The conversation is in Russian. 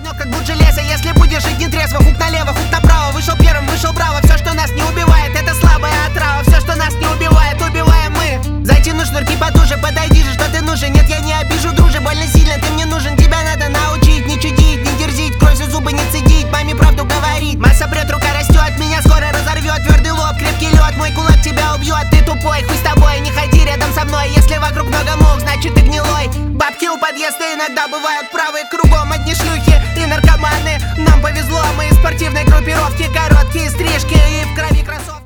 огонек, как будь железо. Если будешь жить нетрезво, хук налево, хук направо. Вышел первым, вышел браво. Все, что нас не убивает, это слабая отрава. Все, что нас не убивает, убиваем мы. Затяну шнурки потуже, подойди же, что ты нужен. Нет, я не обижу, друже, больно сильно ты мне нужен. Тебя надо научить, не чудить, не дерзить, кровь за зубы не цедить, маме правду говорить. Масса прет, рука растет, меня скоро разорвет. Твердый лоб, крепкий лед, мой кулак тебя убьет. Ты тупой, хуй с тобой, не ходи рядом со мной. Если вокруг много мух, значит ты гнилой. Бабки у подъезда иногда бывают правы. Кругом одни шлюхи и наркоманы. Нам повезло, мы из спортивной группировки. Короткие стрижки и в крови кроссовки.